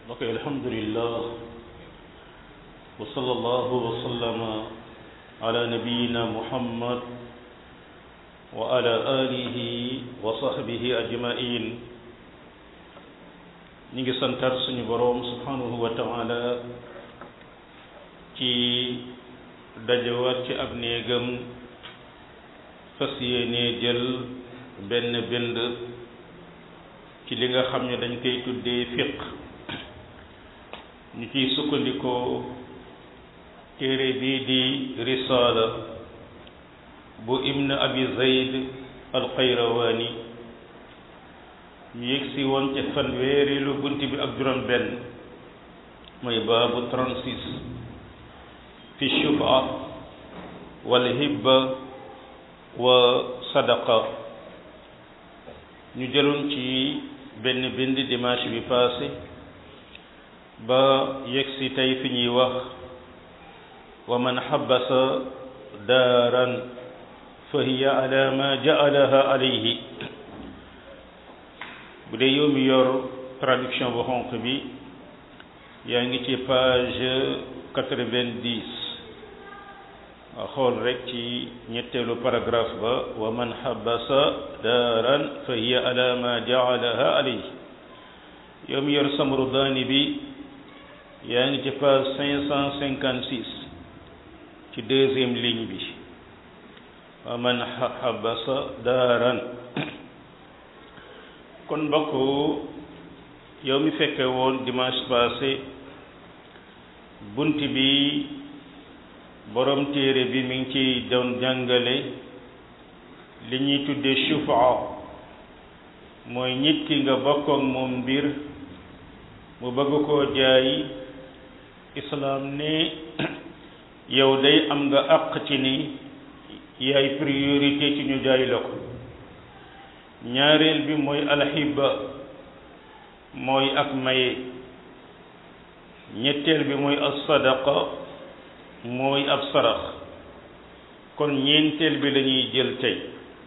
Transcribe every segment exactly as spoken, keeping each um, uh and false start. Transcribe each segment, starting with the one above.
ok alhamdulillah wa sallallahu wa sallama ala nabiyyina muhammad wa ala alihi wa sahbihi ajma'in. ñi ngi santar suñu boroom subhanahu wa ta'ala ci dajewaat ci ab néegam fas yéene jël benn bind ci li nga xam ne dañ koy tuddee fiqh ñu ciy sukkandikoo téere bii di risaala bu ibn abi zayd al-qayrawani ñu yegsi woon ca fanweerilu bunt bi ak juróom benn mooy baabu trente-six fi shufa wal hibba wa sadaqa. ñu jëloon ci benn bind dimanche bi passé ba yegsi tey fi ñuy wax wa man xabasa daaran fa hiya ala ma jaalaha alayhi. bu dee yow mi yor traduction bu xonq bi yaa ngi ci page quatre-vingt-dix waa xool rek ci ñetteelu paragraphe ba wa man xabasa daaran fa hiya ala ma jaalaha alayhi. yow mi yor samru daani bi yaa ngi ci page cinq cent cinquante-six ci deuxième ligne bi wa man xabasa daaran. kon mbokk yow mi fekke woon dimanche passé bunt bi borom téere bi mi ngi ci doon jàngale li ñuy tuddee shufaa mooy nit ki nga bokk ak moom mbir mu bëgg koo jaay islaam ne yow day am nga àq ci ni yaay priorité ci ñu jaay la ko. ñaareel bi mooy alxiba mooy ak maye. ñetteel bi mooy as-sadaqa mooy ab sarax. kon ñeenteel bi lañuy jël tey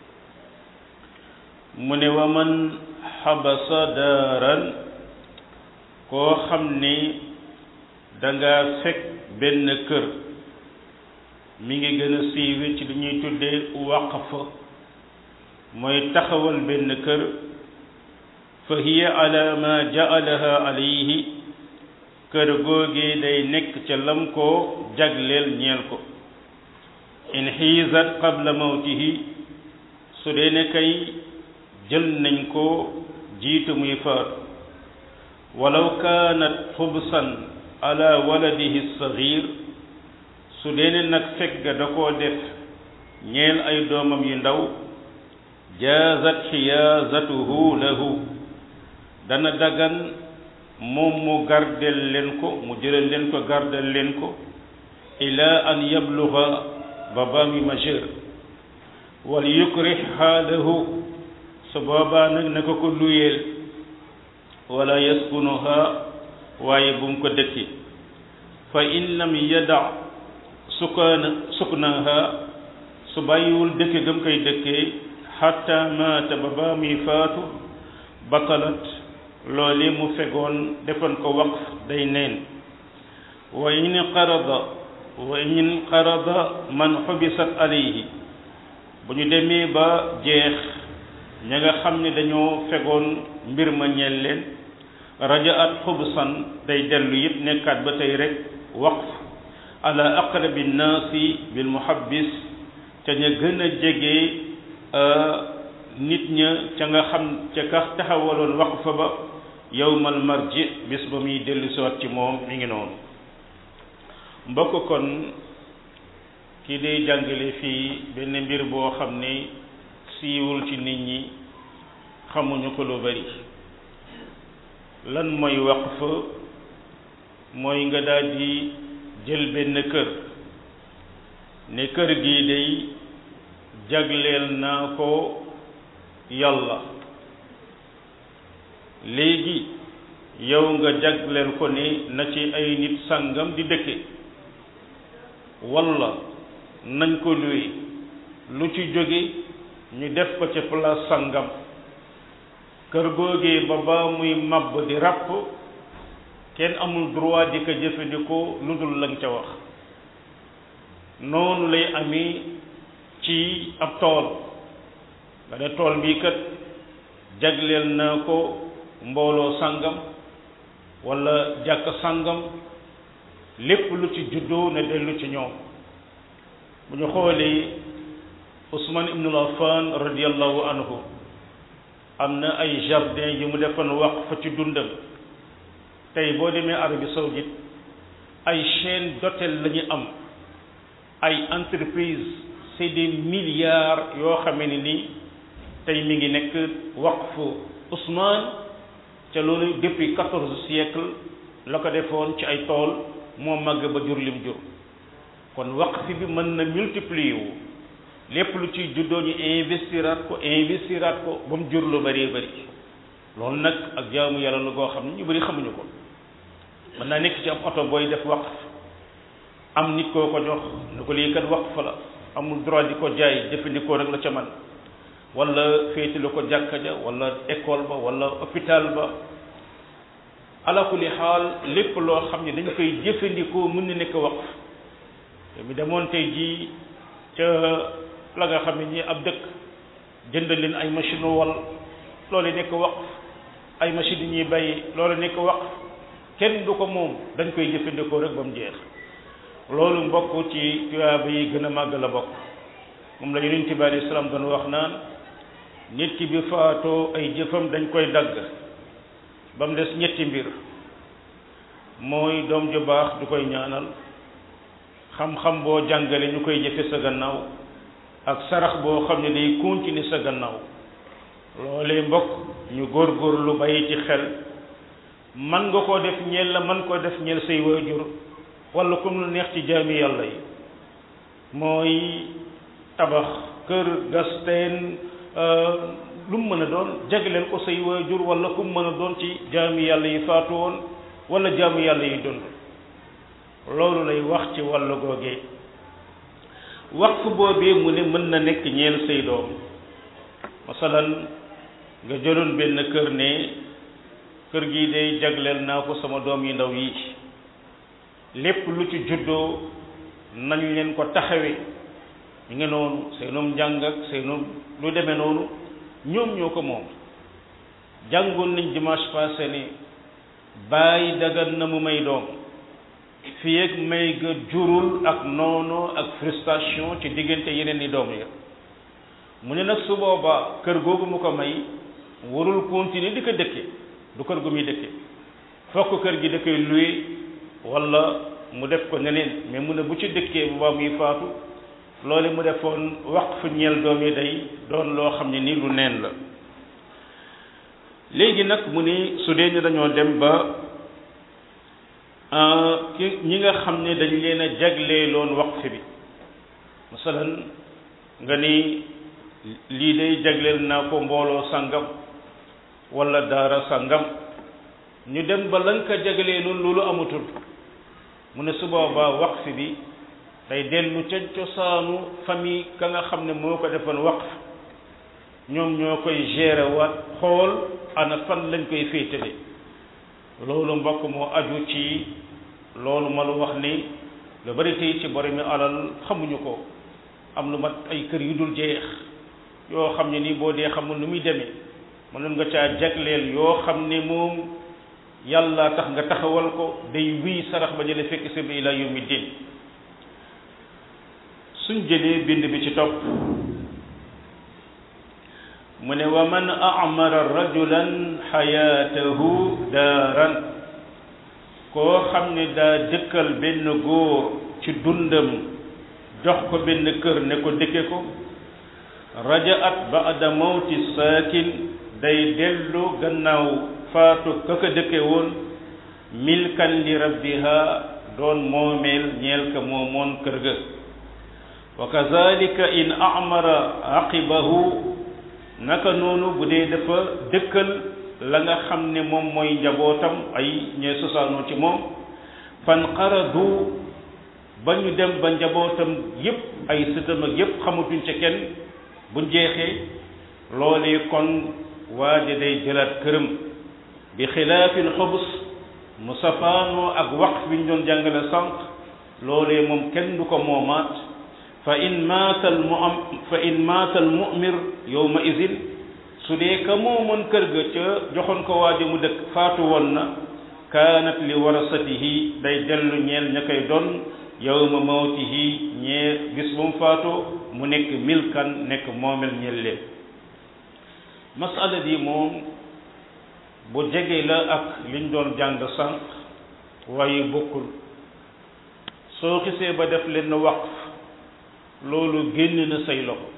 mu ne wa man xabasa daaran koo xam ne danga fekk benn kër mi ngi gën a siiwe ci li ñuy tuddee waqf mooy taxawal benn kër fa hiya ala ma jaalaha alayhi kër googee day nekk ca lam koo jagleel ñeel ko in xiizat qabla mawtihi su dee ne kay jël nañ ko jiitu muy faatu walaw kaanat xubsan ala waladihi saxiir su dee ne nag fekk ga da koo def ñeel ay doomam yu ndaw jaazat xiyaazatuhu lahu dana dagan moom mu gardel leen ko mu jëlal leen ko gardel leen ko ila an yabluga ba ba mi majeur wal yukrih xaalahu su boobaa nag na ko ko luyeel wala yaskunuha waaye bu mu ko dëkki fa in lam yada sukana suknaha su bàyyiwul dëkke gam koy dëkkee xatta maata ba ba muy faatu batalat loole mu fegoon defoon ko waqf day neen. wa in qarada wa in qarada man xubisat alayhi bu ñu demee ba jeex ña nga xam ne dañoo fegoon mbir ma ñeel leen rajaat xubsan day dellu yëpp nekkaat ba tey rek waqf ala aqrabi nnaasi bil muhabbis ca ña gën a jege nit ña ca nga xam ca ka taxawaloon waqf ba yawmal marji bis ba muy dellu siwaat ci moom mi ngi noonu. mbokk kon kii day jàngale fii benn mbir boo xam ne siiwul ci nit ñi xamuñu ko lu bari. lan mooy waqf mooy nga daal di jël benn kër ne kër gii day jagleel naa ko yàlla léegi yow nga jagleel ko ne na ci ay nit sàngam di dëkke walla nañ ko luy lu ci jóge ñu def ko ca place sàngam kër googee ba ba muy màbb di ràpp kenn amul droit di ko jëfandikoo lu dul lañ ca wax noonu lay amee ci ab tool nga ne tool bii kat jagleel naa ko mbooloo sàngam wala jàkk sàngam lépp lu ci juddoo ne dellu ci ñoom bu ñu xoolee Ousmane ibnul Affan radiyallahu anhu am na ay jardin yu mu defoon waqf ci dundam tey boo demee Arabie Saoudite ay chaîne d'hôtel la ñu am ay entreprise c'est des milliards yoo xamee ne ni tey mi ngi nekk waqfu Ousmane ca loolu depuis quatorze siècle la ko defoon ci ay tool moo màgg ba jur lim jur kon waqf bi mën na multiplier wu lépp lu ci juddoo ñu investiraat ko investiraat ko ba mu jur lu bëree bëri loolu nag ak jaamu yàlla la goo xam ne ñu bëri xamuñu ko mën naa nekk ci am oto booy def waqf am nit koo ko jox ne ko lii kat waqf la amul droit di ko jaay jëfandikoo rek la ca man wala féetale ko jàkka ja wala école ba wala hôpital ba ala kulli xaal lépp loo xam ne dañ koy jëfandikoo mën na nekk waqf te mi demoon tey jii ca la nga xam ne ñi ab dëkk jënd leen ay machine wal loolu nekk waqf ay machine yi ñuy bay loolu nekk waqf kenn du ko moom dañ koy jëfandikoo rek ba mu jeex loolu mbokk ci tuyaaba yi gën a màgg la bokk moom la Yonent bi alayhi salaam doon wax naan nit ki bi faatoo ay jëfam dañ koy dagg ba mu des ñetti mbir mooy doom ju baax du koy ñaanal xam-xam boo jàngale ñu koy jëfe sa gannaaw ak sarax boo xam ne day continuer sa gannaaw loolee mbokk ñu góorgóorlu bàyyi ci xel man nga koo def ñeel la man koo def ñeel say waajur wala comme lu neex ci jaami yàlla yi mooy tabax kër gas teen lu mu mën a doon jagleel ko say waajur wala ku mu mën a doon ci jaami yàlla yi faatu woon wala jaami yàlla yi dund loolu lay wax ci wàllu googee waqf boobee mu ne mën na nekk ñeel say doom masalan nga jëloon benn kër ne kër gi day jagleel naa ko sama doom yi ndaw yi lépp lu ci juddoo nañ leen ko taxawe ñu ngi noonu seenum njàng ak seenum lu demee noonu ñoom ñoo ko moom jàngoon nañ dimanche passé ni bàyyi dagan na mu may doom fii ak may ga jurul ak noonu ak frustration ci diggante yeneen i doom ya mu ne nag su boobaa kër googu mu ko may warul continuer di ko dëkke du kër gu muy dëkke fokk kër gi da koy loué wala mu def ko neneen mais mu ne bu ci dëkkee bu baa muy faatu loole mu defoon waqf ñeel doom yi day doon loo xam ne nii lu neen la léegi nag mu ni su dee ni dañoo dem ba ki ñi nga xam ne dañ leen a jagleeloon waqf bi masalan nga ni lii day jagleel naa ko mbooloo sàngam wala daara sàngam ñu dem ba lañ ko jagleeloon loolu amatul mu ne su boobaa waqf bi day dellu ca cosaanu famille ka nga xam ne moo ko defoon waqf ñoom ñoo koy gérer waat xool ana fan lañ koy féetale loolu mbokk moo aju ci loolu ma lu wax ni lu bari tey ci boromi alal xamuñu ko am lu mat ay kër yu dul jeex yoo xam ne nii boo dee xamul nu muy demee mënoon nga caa jagleel yoo xam ne moom yàlla tax nga taxawal ko day wii sarax ba jële fekk si bi ila yawmi din suñ jëlee bind bi ci topp mu ne wa man amara rajulan xayaatahu daaran koo xam ne daa dëkkal benn góor ci dundam jox ko benn kër ne ko dëkke ko rajaat ba'da mawti saakin day dellu gannaaw faatu ka ko dëkke woon milkan li rabbiha doon moomeel ñeel ka moomoon kër ga wa kazalika in amara aqibahu naka noonu bu dee dafa dëkkal la nga xam ne moom mooy njabootam ay ñee sosaanoo ci moom fanqaradu ba ñu dem ba njabootam yépp ay sëtam ak yépp xamatuñ ca kenn bu jeexee loolee kon waaja day jëlaat këram bi xilaafil xobus mu safaanoo ak waqf bi ñu doon jàngale sànq loolee moom kenn du ko moomaat fa in maata al mu am fa in maata al mu'mir yawma idin su dee ka moomoon kër ga ca joxoon ko waaje mu dëkk faatu woon na kaanat li warasatihi day dellu ñeel ña koy doon yawma mawtihi ñee bis bu mu faatoo mu nekk milkan nekk moomel ñeel leen masala bi moom bu jege la ak liñ doon jàng sànq waaye bokkul soo xisee ba def leen waqf loolu génn na say loxo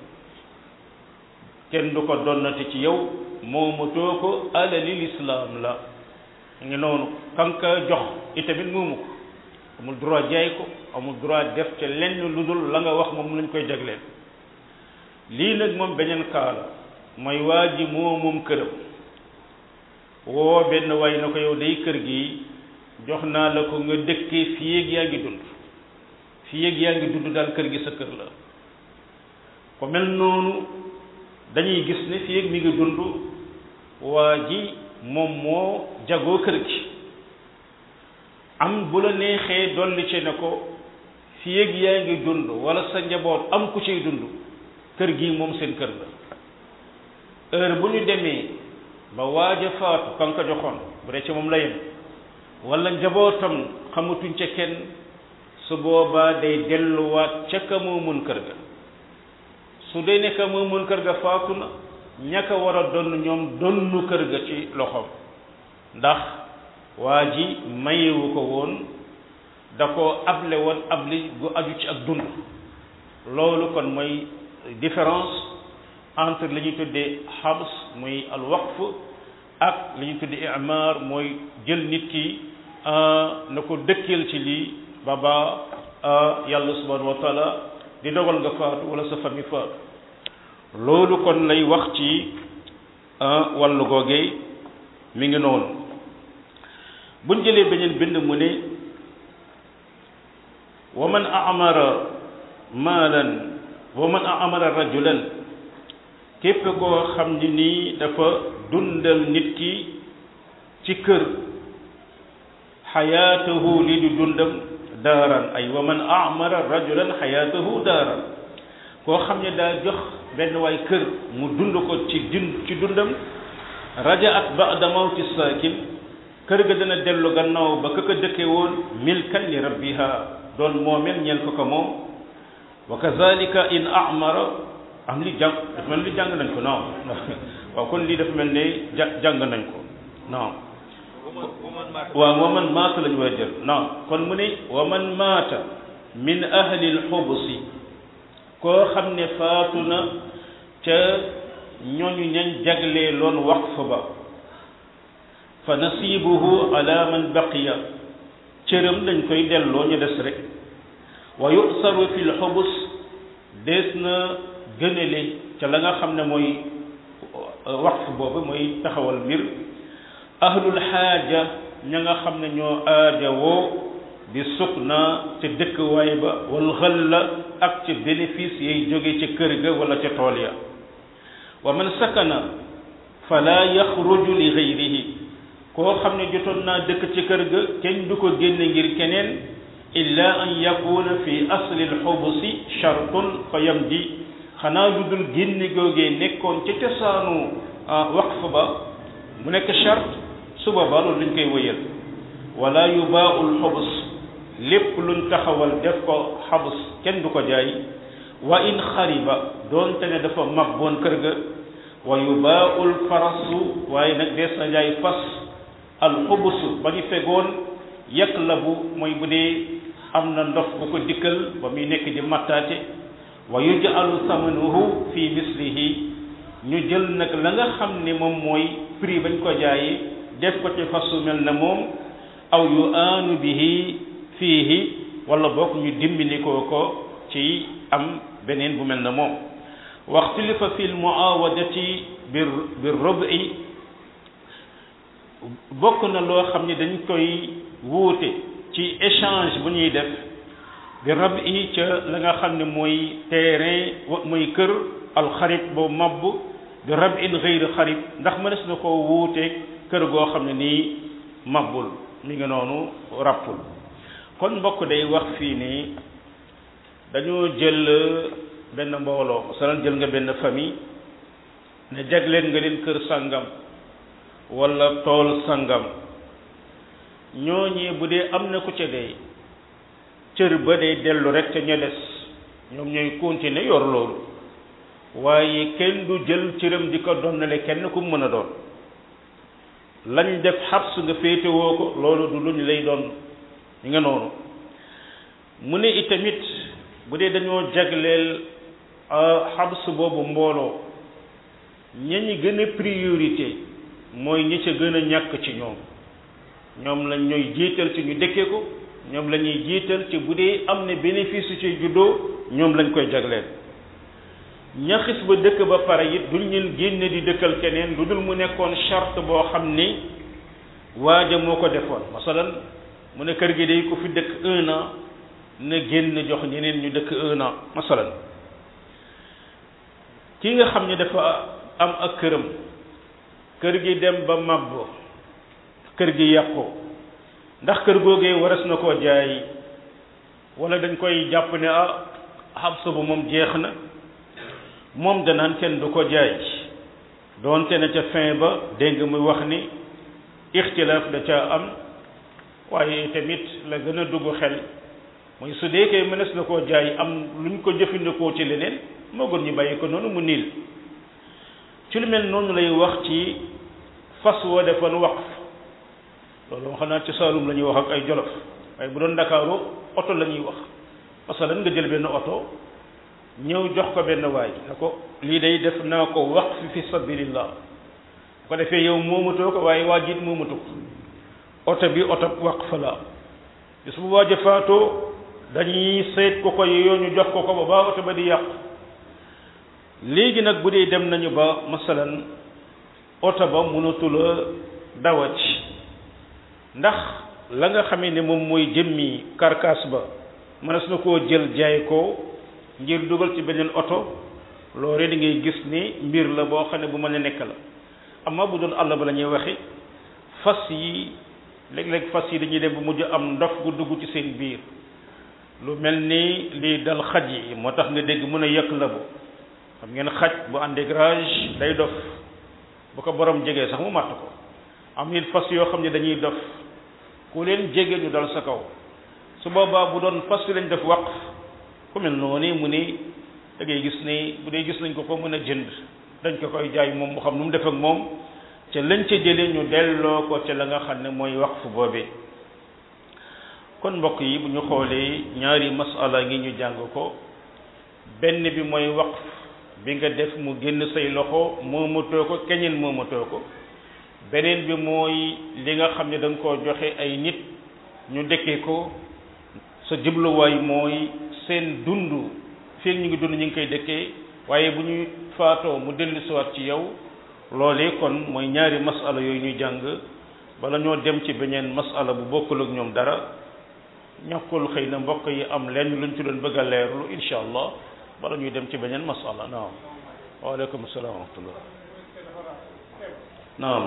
kenn du ko donnati ci yow moomatoo ko alali lislaam la ngi noonu kanka jox itamit moomu ko amul droit jaay ko amul droit def ca lenn lu dul la nga wax moom lañ koy jagleel lii nag moom beneen kaa la mooy waa ji moo moom këram woo benn waay na ko yow day kër gi jox naa la ko nga dëkkee fii ak yaa ngi dund fii ak yaa ngi dund daal kër gi sa kër la ko mel noonu dañuy gis ne fii ak mi ngi dund waa ji moom moo jagoo kër gi am bu la neexee dolli ci ne ko fii ak yaa ngi dund wala sa njaboot am ku ciy dund kër gi moom seen kër la heure bu ñu demee ba waaj a faatu kan ko joxoon bu dee ci moom la yem wala njabootam xamatuñ ca kenn su boobaa day delluwaat ca ka moo mën kër ga su dee ne ka moo mën kër ga faatu na ñaka war a donn ñoom donnu kër ga ci loxoom ndax waa ji mayewu ko woon da ko able woon abli gu aju ci ak dund loolu kon mooy différence entre li ñuy tuddee xabs muy al waqf ak li ñuy tuddee i'mar mooy jël nit ki na ko dëkkeel ci lii ba ba yàlla subhanahu wa taala di dogal nga faatu wala sa famille faatu loolu kon lay wax ci wàllu googee mi ngi noonu buñ jëlee beneen bind mu ne wa man a'mara maalan wa man a'mara rajulan képp koo xam ni nii dafa dundal nit ki ci kër xayaatahu li du dundam daaran ay wa man a'mara rajulan xayaatahu daaran koo xam ne daa jox benn waay kër mu dund ko ci dund ci dundam rajaat ba'da mawti saakin kër ga dana dellu gannaaw ba ka ko dëkke woon milkan li rabbiha doon moomeel ñeel ko ko moom wa kazalika in a'mara am li jàng dafa mel ni jàng nañ ko non waaw kon lii dafa mel ne ja jàng nañ ko non waaw wa man maata lañu war a jël non kon mu ne wa man maata min ahli al-hubsi koo xam ne faatu na ca ñooñu ñañ jaglee loon waqf ba fa nasibuhu ala man baqiya cëram dañ koy delloo ñu des rek wa yusaru fi al-hubs des na gënale ca la nga xam ne mooy waqf boobu mooy taxawal mbir ahlul xaaja ña nga xam ne ñoo aajawoo bi sukna ca dëkkwaay ba wal xalla ak ca bénéfice yay jóge ca kër ga wala ca tool ya wa man sakana fala yaxruju li gayrihi koo xam ne jotoon naa dëkk ci kër ga kenn du ko génne ngir keneen illa an yakuna fi asli alxubusi shartun fa yamdi xanaa lu dul génne googee nekkoon ci cosaanu waqf ba mu nekk charte su boobaa loolu lañ koy wëyal wala yubaa'ul xubus lépp luñ taxawal def ko xabus kenn du ko jaay wa in xariba doonte ne dafa mabboon kër ga wa yubaa'ul farasu waaye nag dees na jaay fas al xubus ba ñu fegoon yaklabu mooy bu dee am na ndox bu ko dikkal ba muy nekk di mattaate wa yuj'alu samanuhu fi mislihi ñu jël nag la nga xam ne moom mooy prix bañ ko jaayee def ko ci fasu mel na moom aw yu aanu bihi fiihi wala bokk ñu dimbinikoo ko ci am beneen bu mel na moom waxtilifa fi l muawadati bir bir rubi bokk na loo xam ne dañ koy wuute ci échange bu ñuy def bi rubi ca la nga xam ne mooy terrain mooy kër alxarib boo mabb bi rubin gayri xarib ndax mënees na koo wuute kër goo xam ne nii mabbul mi ngi noonu ràppul kon mbokk day wax fii nii dañoo jël benn mbooloo masalan jël nga benn famille ne jagleen nga leen kër sangam wala tool sangam ñooñee bu dee am na ku ca dee cër ba day dellu rek ca ña des ñoom ñooy continuer yor loolu waaye kenn du jël cëram di ko donnale kenn ku mën a doon lañ def xabs nga féetewoo ko loolu du luñ lay doon ñi nga noonu mu ne itamit bu dee dañoo jagleel xabs boobu mbooloo ña ñi gën a priorité mooy ñi ca gën a ñàkk ci ñoom ñoom lañ ñooy jiital ci ñu dëkkee ko ñoom la ñuy jiital ci bu dee am na bénéfice su ci juddoo ñoom lañ koy jagleel ña xis ba dëkk ba pare it duñ leen génne di dëkkal keneen lu dul mu nekkoon charte boo xam ni waaja moo ko defoon masalan mu ne kër gi day ko fi dëkk un an na génn jox ñeneen ñu dëkk un an masalan ki nga xam ne dafa am ak këram kër gi dem ba màbb kër gi yàqu ndax kër googee waras na koo jaay wala dañ koy jàpp ne ah xabsa bu moom jeex na moom danaan kenn du ko jaay doonte na ca fin ba dégg nga muy wax ni ixtilaaf da ca am waaye tamit la gën a dugg xel mooy su dee kay mënees na koo jaay am luñ ko jëfandikoo ci leneen moo gën ñu bàyyi ko noonu mu niil ci lu mel noonu lay wax ci fas woo defoon waqf loolu wax naa ci Saalum la ñuy wax ak ay Jolof waaye bu doon Ndakaaru oto la ñuy wax masalan nga jël benn oto ñëw jox ko benn waay ne ko lii day def naa ko waqf fi sabilillah bu ko defee yow moomatoo ko waaye waa jiit moomatu ko oto bi oto waqf la bis bu waaj a faatoo dañuy seet ko ko yoo ñu jox ko ko ba baa oto ba di yàqu léegi nag bu dee dem nañu ba masalan oto ba mënatula dawat ndax la nga xamee ne moom mooy jëmmi carcasse ba mënees na koo jël jaay ko ngir dugal ci beneen oto loolu di ngay gis ni mbir la boo xam ne bu mën a nekk la amma bu doon àll ba la ñuy waxi fas yi léeg-léeg fas yi dañuy dem bu mujj am ndox gu dugg ci seen biir lu mel ni lii dal xaj yi moo tax nga dégg mën a yëkk la bu xam ngeen xaj bu àndee grage day dof bu ko borom jegee sax mu màtt ko am nit fas yoo xam ne dañuy dof ku leen jege ñu dal sa kaw su boobaa bu doon fas yi lañ def waqf ku mel noonu mu ni da ngay gis ni bu dee gis nañ ko ko mën a jënd dañ ko koy jaay moom mu xam nu mu def ak moom ca lañ ca jëlee ñu delloo ko ca la nga xam ne mooy waqf boobee kon mbokk yi bu ñu xoolee ñaari masala ngi ñu jàng ko benn bi mooy waqf bi nga def mu génn say loxo moomatoo ko keneen moomatoo ko beneen bi mooy li nga xam ne da nga koo joxe ay nit ñu dëkkee ko sa jubluwaay mooy seen dund fii ñu ngi dund ñu ngi koy dëkkee waaye bu ñu faatoo mu dellu siwaat ci yow loolee kon mooy ñaari masala yooyu ñuy jàng bala ñoo dem ci beneen masala bu bokkul ak ñoom dara ñàkkul xëy na mbokk yi am lenn luñ ci doon bëgg a leerlu insha allah bala ñuy dem ci beneen masala naam waaleykum salaam wa rahmatullah naam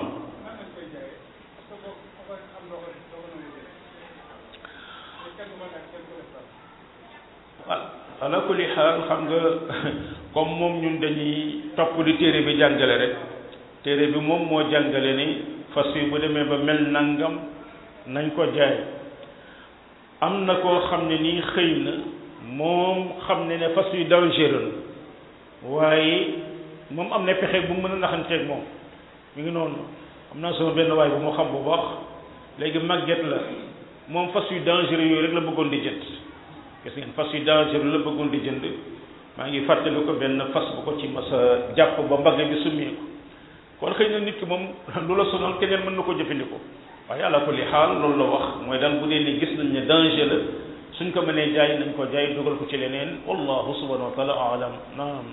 ala kulli xaal xam nga comme moom ñun dañuy topp di téere bi jàngale rek téere bi moom moo jàngale ni fas yi bu demee ba mel nangam nañ ko jaay am na koo xam ne nii xëy na moom xam ne ne fas yu dangereux waaye moom am na pexe bu mën a naxanteeg moom mi ngi noonu am naa sama benn waay bu moo xam bu baax léegi màgget la moom fas yu dangereux yooyu rek la bëggoon di jënd gis ngeen fas yu dangereux la bëggoon di jënd maa ngi fàttali ko benn fas bu ko ci mas a jàpp ba mbagg bi summeeku kon xëy na nit ki moom lu la sonal keneen mën na ko jëfandikoo waaye ala kulli xaal loolu la wax mooy daal bu dee ni gis nañ ne danger la suñ ko mënee jaay nañ ko jaay dugal ko ci leneen wallahu subhanahu wa taala alam naam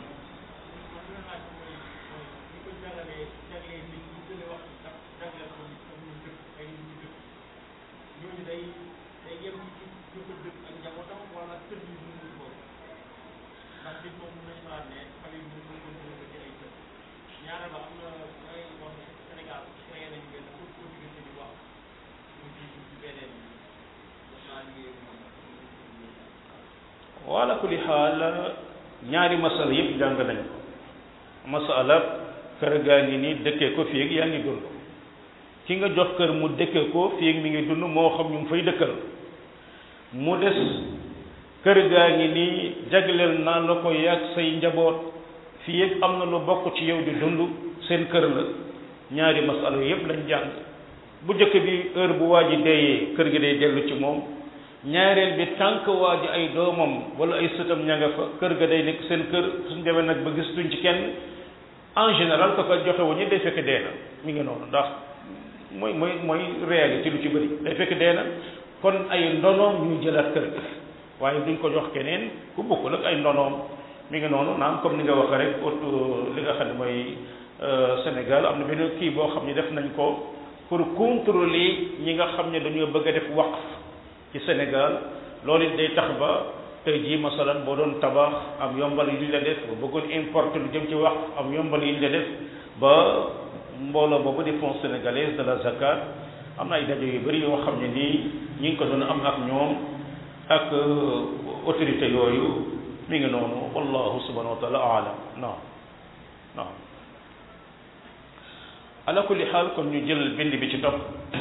wala kulli xaal ñaari masala yëpp jàng nañ ko masala kër gaa ngi nii dëkkee ko fii ak yaa ngi dund ki nga jox kër mu dëkkee ko fii ak mi ngi dund moo xam ñu ngi fay dëkkal mu des kër gaa ngi nii jagleel naa la ko yàgg say njaboot fii ak am na lu bokk ci yow di dund seen kër la ñaari masala yëpp lañ jàng bu njëkk bi heure bu waa ji deeyee kër gi day dellu ci moom ñaareel bi tànk waa ji ay doomam wala ay sëtam ña nga fa kër ga day nekk seen kër suñ demee nag ba gis tuñ ci kenn en général ko ko joxe wu ñu day fekk dee na mi ngi noonu ndax mooy mooy mooy réalité lu ci bëri day fekk dee na kon ay ndonoom ñu jëlaat kër gi waaye duñ ko jox keneen ku bokkul ak ay ndonoom mi ngi noonu naam comme ni nga wax rek li nga xam ne mooy Sénégal am na benn kii boo xam ne def nañ ko pour contrôler ñi nga xam ne dañoo bëgg a def waqf ci Sénégal loolu it day tax ba tey jii masalan boo doon tabax am yombal yu ñu la def ba bëggoon importer lu jëm ci waqf am yombal yu ñu la def ba mbooloo boobu di fonds sénégalaise de la zakat am na ay daje yu bëri yoo xam ne nii ñi ngi ko doon am ak ñoom ak autorité yooyu mi ngi noonu wallahu subhanahu wa taala aalam naam naam ala kulli xaal kon ñu jël bind bi ci topp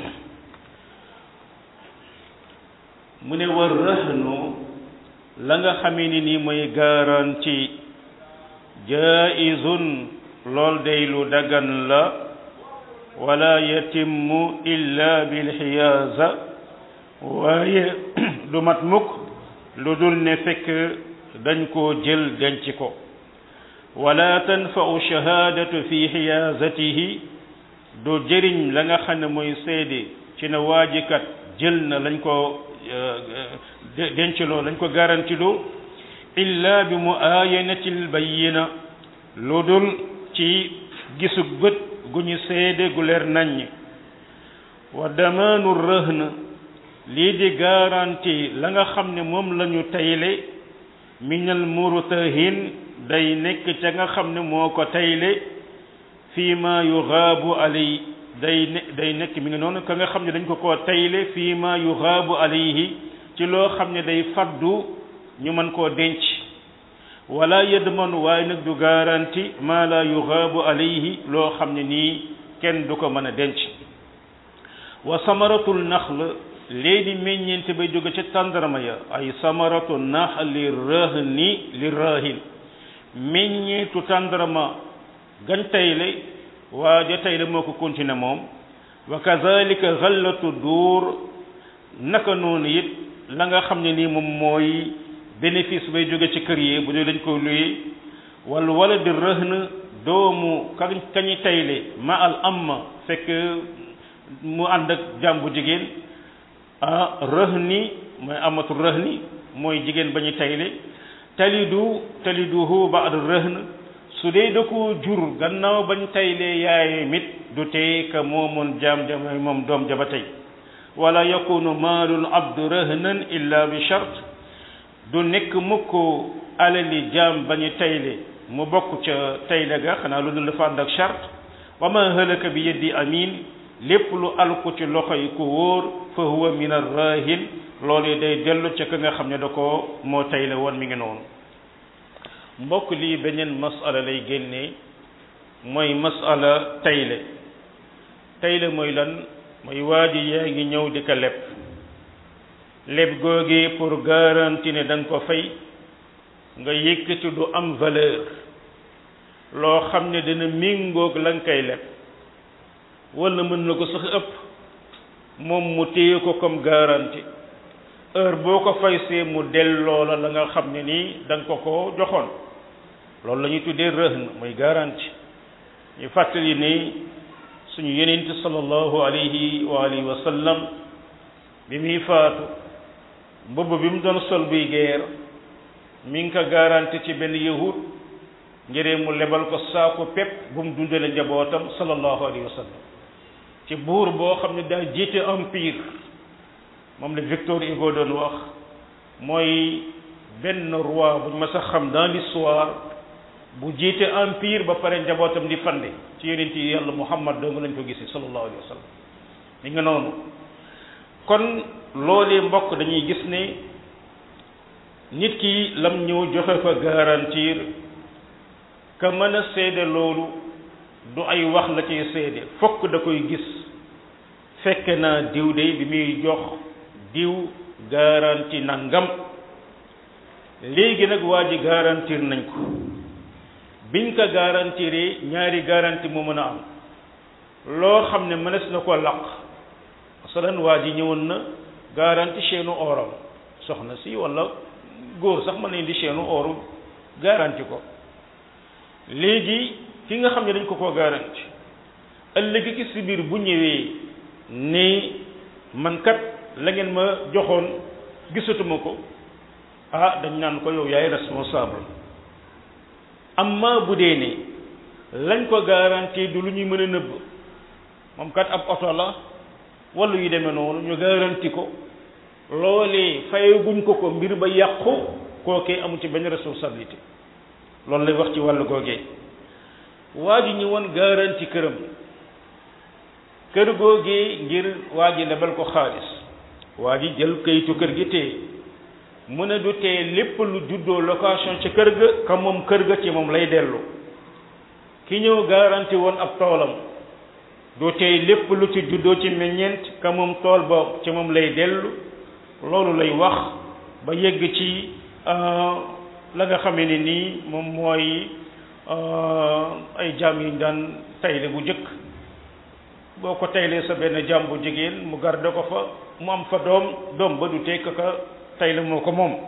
mu ne war rëhnu la nga xamee ni nii mooy garanti jaizun lool day lu dagan la wala yatimmu illa bilxiyaaza waaye du mat mukk lu dul ne fekk dañ koo jël denc ko wala tanfau shahaadatu fi xiyaazatihi du jëriñ la nga xam ne mooy seede ci ne waajikat jël na lañ ko dencloo lañ ko garantiloo illa bi muayanatil bayyina lu dul ci gisu bët gu ñu seede gu leer naññ wa damaanu rëhn lii di garanti la nga xam ne moom la ñu tayle minal murtahin day nekk ca nga xam ne moo ko tayle fii ma yuxaabu alay day ne day nekk mi ngi noonu ka nga xam ne dañ ko koo tayle fii ma yuxaabu alayhi ci loo xam ne day faddu ñu mën koo denc wala yadman waaye nag du garanti ma la yuxaabu alayhi loo xam ne nii kenn du ko mën a denc wa samaratul naxl léegi meññeente bay jóge ca tàndarma ya ay samaratu naxli rahni li rahin meññeetu tàndarma gan tayle waa ja tayle moo ko continué moom wa kazalika xallatu duur naka noonu it la nga xam ne nii moom mooy bénéfice bay jóge ci kër yi bu dee dañ ko luye wal waladi rëhn doomu ka kañi tayle ma al amma fekk mu ànd ak jàmbu jigéen ah rëhni mooy amatu rëhni mooy jigéen ba ñu tayle talidu taliduhu ba'd rëhn su dee da ko jur gannaaw bañ taylee yaaye mit du tee ka moomoon jaam jamay moom doom jaba tey wala yakunu maalul abd rëhnan illa bi shart du nekk mukk alali jaam bañu tayle mu bokk ca tayle ga xanaa lu dul dafa ànd ak shart wa ma halaka bi yeddi amin lépp lu alku ci loxo yi ku wóor fa huwa min arrahin loolu day dellu ca ka nga xam ne da ko moo tayle woon mi ngi noonu mbokk lii beneen masala lay génnee mooy masala tayle tayle mooy lan mooy waa ji yaa ngi ñëw di ko leb leb googee pour garantie ne da nga ko fay nga yëkkati du am valeur loo xam ne dina méngoog la nga koy leb wala mën na ko sax ëpp moom mu téye ko comme garantie heure boo ko fay see mu delloo la la nga xam ne nii da nga ko ko joxoon loolu la ñuy tuddee rëhn mooy garantie ñu fàttali ni suñu yonent sallallahu alayhi wa alihi wa sallam bi muy faatu mbubb bi mu doon sol buy geer mi ngi ko garantie ci benn yahud ngir mu lebal ko saako pepp bu mu dundale njabootam sallallahu alayhi wa sallam ci buur boo xam ne daa jiite empire moom la Victor Hugo doon wax mooy benn roi bu ñu ma sax xam dans l'histoire bu jiite empire ba pare njabootam di fande ci yonent yi yàlla Muhammad dong lañ ko gisee sallallahu alayhi wa sallam ni nga noonu kon loolee mbokk dañuy gis ne nit ki lam ñëw joxe fa garantir ka mën a seede loolu du ay wax la ciy seede fokk da koy gis fekk naa diw de bi muy jox diw garanti nangam léegi nag waa ji garantir nañ ko biñ ko garantiree ñaari garanti moo mën a am loo xam ne mënees na ko laq masalan waa ji ñëwoon na garanti chaîne oram soxna si wala góor sax mën nañ di chaîne oru garanti ko léegi ki nga xam ne dañ ko ko garanti ëllëg ki si biir bu ñëwee ni man kat la ngeen ma joxoon gisatuma ko ah dañ naan ko yow yaay responsable amma bu dee ne lañ ko garanti du lu ñuy mën a nëbb moom kat ab oto la wala yu demee noonu ñu garanti ko loolee fayaguñ ko ko mbir ba yàqu kookee amu ci benn responsabilité loolu lay wax ci wàllu googee waa ji ñëwoon garanti këram kër googee ngir waa ji lebal ko xaalis waa ji jël kayitu kër gi téye mu ne du tee lépp lu juddoo location ci kër ga ka moom kër ga ci moom lay dellu ki ñëw garanti woon ab toolam du tee lépp lu ci juddoo ci meññeent ka moom tool ba ci moom lay dellu loolu lay wax ba yegg ci la nga xamee ne nii moom mooy ay jaam yi daan tayle bu jëkk boo ko taylee sa benn jaam bu jigéen mu garde ko fa mu am fa doom doom ba du tekk ka tayle moo ko moom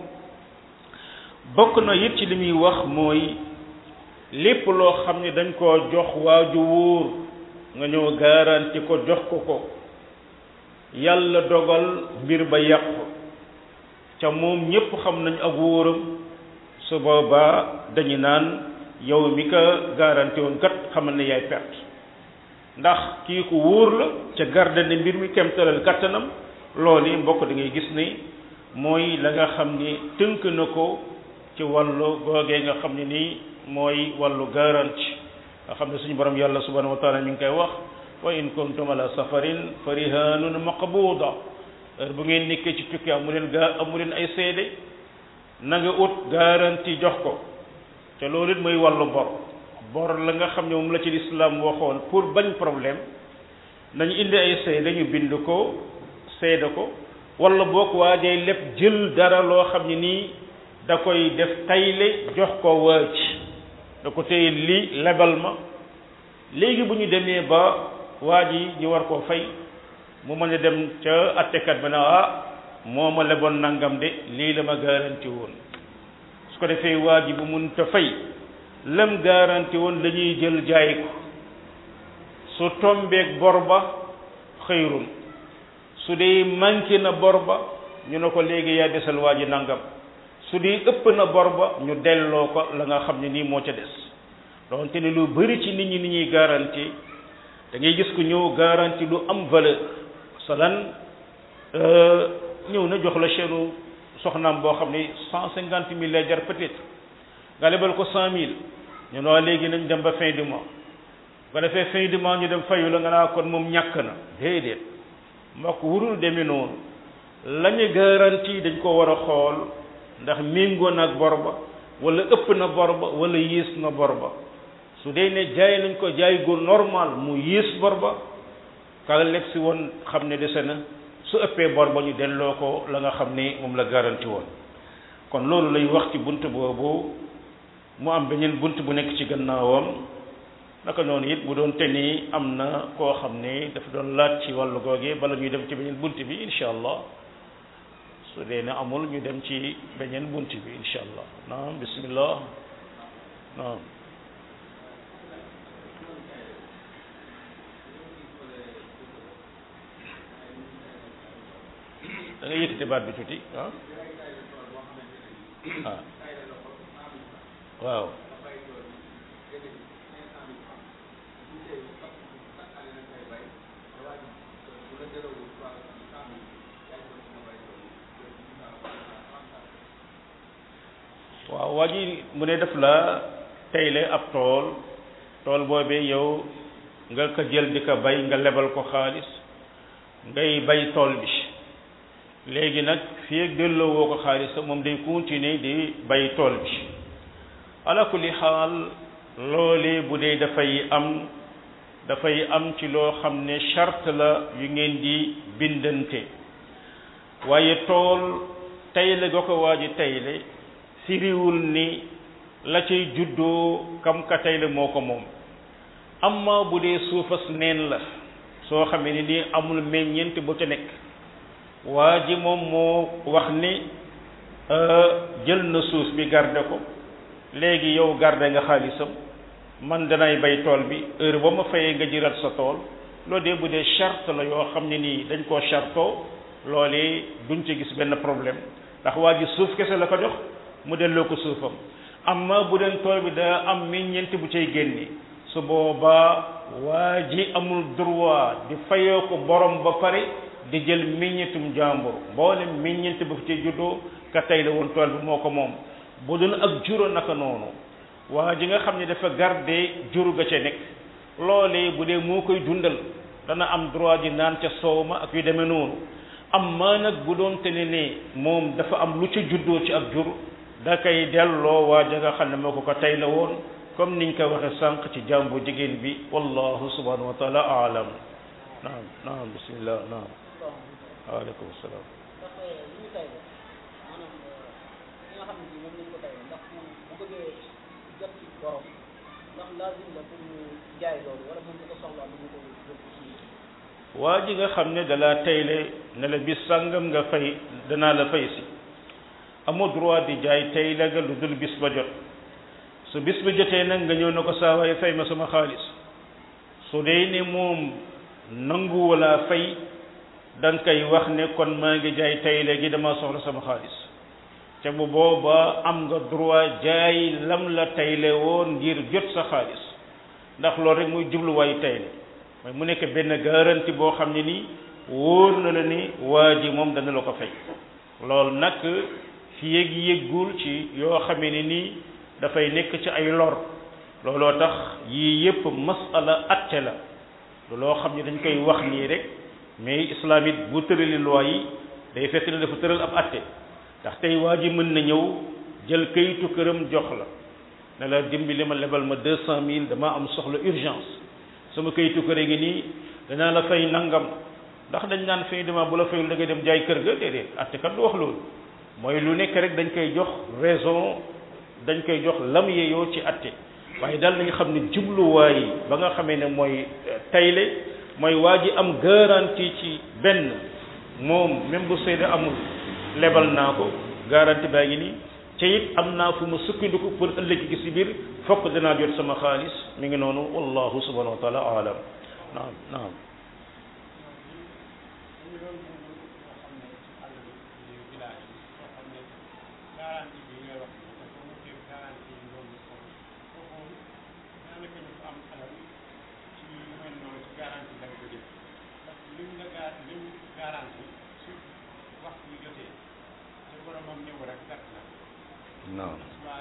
bokk na it ci li muy wax mooy lépp loo xam ne dañ koo jox waaju wóor nga ñëw garanti ko jox ko ko yàlla dogal mbir ba yàqu ca moom ñépp xam nañ ak wóoram su boobaa dañu naan yow mi ko garanti woon kat xamal ne yaay perte ndax kii ku wóor la ca garde ne mbir mi kemtalal kattanam loolu yi mbokk da ngay gis ni mooy la nga xam ni tënk na ko ci wàllu googee nga xam ne nii mooy wàllu garanti nga xam ne suñu borom yàlla subhanahu wa taala mi ngi koy wax wa in kuntum ala safarin fa rihanun maqbuda heure bu ngeen nekkee ci tukki amu leen gaa amu leen ay seede na nga ut garanti jox ko te loolu it mooy wàllu bor bor la nga xam ne moom la ci lislaam waxoon pour bañ problème nañu indi ay seede ñu bind ko seede ko wala boog waajee lépp jël dara loo xam ne nii da koy def tayle jox ko waaj da ko téye lii lebal ma léegi bu ñu demee ba waa ji ñu war koo fay mu mën a dem ca attekat ba ne ah moo ma leboon nangam de lii la ma garanti woon su ko defee waa ji bu mun ta fay lam garanti woon dañuy jël jaay ko su tombeeg bor ba xëyrun su dee manqué na bor ba ñu ne ko léegi yaa desal waa ji nangam su dee ëpp na bor ba ñu delloo ko la nga xam ne nii moo ca des donte ne lu bari ci nit ñi ni ñuy garanti da ngay gis ku ñëw garanti lu am valeur salan ñëw na jox la chaîne soxnaam boo xam ne cent cinquante mille lay jar peut-être nga lebal ko cent mille ñu ne waa léegi nañ dem ba fin du mois nga defee fin du mois ñu dem fayu la nga naa kon moom ñàkk na déedéet mbokk wurul demee noonu la ñu garanti dañ ko war a xool ndax méngoo na ak bor ba wala ëpp na bor ba wala yées na bor ba su dee ne jaay nañ ko jaay gu normal mu yées bor ba ka lekk si woon xam ne dese na su ëppee bor ba ñu delloo ko la nga xam ne moom la garanti woon kon loolu lay wax ci bunt boobu mu am beneen bunt bu nekk ci gannaawam naka noonu it bu doon te ni am na koo xam ne dafa doon laaj ci wàllu googee bala ñuy dem ci beneen bunt bi incha allah su dee ne amul ñu dem ci beneen bunt bi incha allah naam bismillah naam da nga yëkkati baat bi tuuti ah ah waaw waaw waa ji mu ne def la tayle ab tool tool boobee yow nga ko jël di ko bay nga lebal ko xaalis ngay bay tool bi léegi nag fii ak delloo woo ko xaalis moom day continuer di bay tool bi ala kulli xaal loolee bu dee dafay am dafay am ci loo xam ne charte la yu ngeen di bindante waaye tool tayle ga ko waa ji tayle firiwul ni la cay juddoo kam ka tayle moo ko moom amma bu dee suufas neen la soo xamee ni nii amul meññeent bu ca nekk waa ji moom moo wax ni jël na suuf bi garde ko léegi yow garde nga xaalisam man danay bay tool bi heure ba ma fayee nga jërat sa tool loolu de bu dee charte la yoo xam ne nii dañ koo chartoo loolee duñ ci gis benn problème ndax waa ji suuf kese la ko jox mu delloo ko suufam amma bu deen tool bi daa am meññeent bu cay génne su boobaa waa ji amul droit di fayoo ko borom ba pare di jël meññetum jàmbur mboolem meññeent bu ci juddoo ka tey la woon tool bi moo ko moom bu doon ak juro naka noonu waa ji nga xam ne dafa garder jur ga ca nekk loolee bu dee moo koy dundal dana am droit di naan ca soow ma ak yu demee noonu amma nag bu doon te ne ne moom dafa am lu ca juddoo ci ak jur da koy delloo waa ja nga xam ne moo ko ko tey la woon comme niñ ko waxe sànq ci jàmbu jigéen bi wallahu subhanahu wa taala aalam naam naam bismillah naam waaleykum salaam waa ji nga xam ne dalaa tayle ne la bis sàngam nga fay danaa la fay si amoo droit di jaay tayle ga lu dul bis ba jot su bis ba jotee nag nga ñëw na ko saa waaye fay ma sama xaalis su dee ne moom nangu wala fay danga koy wax ne kon maa ngi jaay tayle gi dama soxla sama xaalis te bu boobaa am nga droit jaay lam la tayle woon ngir jot sa xaalis ndax loolu rek muy jubluwaayu tayle mooy mu nekk benn garantie boo xam ne nii wóor na la ni waa ji moom dana la ko fay loolu nag fi yëg yëggul ci yoo xamee ne nii dafay nekk ci ay lor looloo tax yii yépp masala atte la du loo xam ne dañ koy wax nii rek mais islam it bu tërali loi yi day fekk ne dafa tëral ab atte ndax tey waa ji mën na ñëw jël kayitu këram jox la ne la dimbali ma lebal ma deux cent mille dama am soxla urgence sama kayitu kër gi nii danaa la fay nangam ndax dañ naan fay dama bu la fayul da ngay dem jaay kër ga déedéet atte kat du wax loolu mooy lu nekk rek dañ koy jox raison dañ koy jox lam yeyoo ci atte waaye daal nañu xam ne jubluwaay ba nga xamee ne mooy tayle mooy waa ji am garantie ci benn moom même bu seede amul lebal naa ko garantie baa ngi nii te it am naa fu ma sukkandiku pour ëllëg gi si biir fokk danaa jot sama xaalis mi ngi noonu wallahu subhanahu wa taala alam naam naam non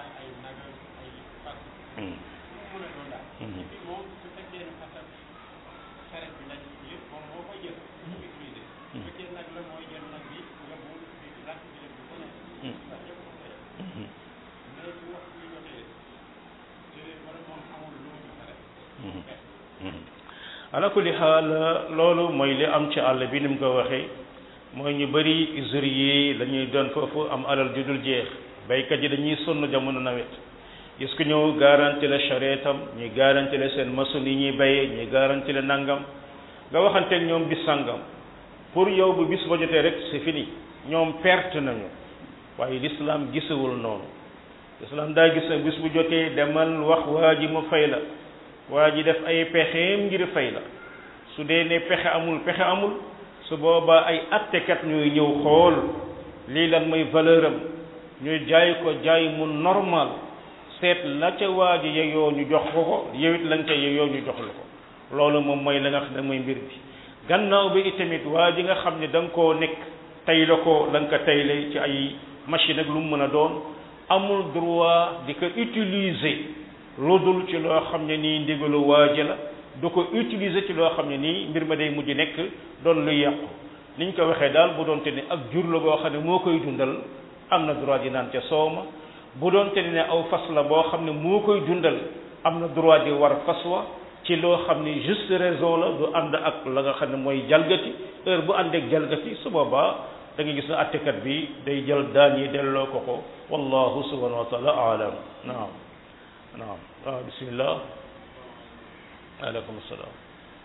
ala kulli xaal loolu mooy li am ci àll bi ni mu ko waxee mooy ñu bëri usurier la ñuy doon foofu am alal ju dul jeex baykat yi dañuy sonn jamono nawet gis ku ñëw garanti la charrette am ñuy garanti la seen machine yi ñuy bayee ñuy garanti la nangam nga waxanteeg ñoom bis sangam pour yow bu bis ba jotee rek c'est fini ñoom perte nañu waaye l'islam gisewul noonu l'islam daa gis bis bu jotee demal wax waa ji mu fay la waa ji def ay pexeem ngir fay la su dee ne pexe amul pexe amul su boobaa ay attekat ñooy ñëw xool lii lan mooy valeur am ñu jaay ko jaay mu normal seet la ca waa ji yeyoo ñu jox ko ko yow it la nga ca yeyoo ñu jox la ko loolu moom mooy la nga xam ne mooy mbir bi gannaaw bi itamit waa ji nga xam ne da nga koo nekk tay la ko la nga ko tayle ci ay machine ak lu mu mën a doon amul droit di ko utiliser lu dul ci loo xam ne nii ndigalu waa ji la du ko utiliser ci loo xam ne nii mbir ma day mujj nekk doon lu yàqu niñ ko waxee daal bu doonte ne ak jur la boo xam ne moo koy dundal am na droit di naan ca soow ma bu doonte ne aw fas la boo xam ne moo koy dundal am na droit di war fas wa ci loo xam ne juste raison la du ànd ak la nga xam ne mooy jalgati heure bu ànd ak jalgati su boobaa da nga gis ne attekat bi day jël daan yi delloo ko ko wallahu subhanahu wa taala aalam naam naam waaw bismillah aleykum salaam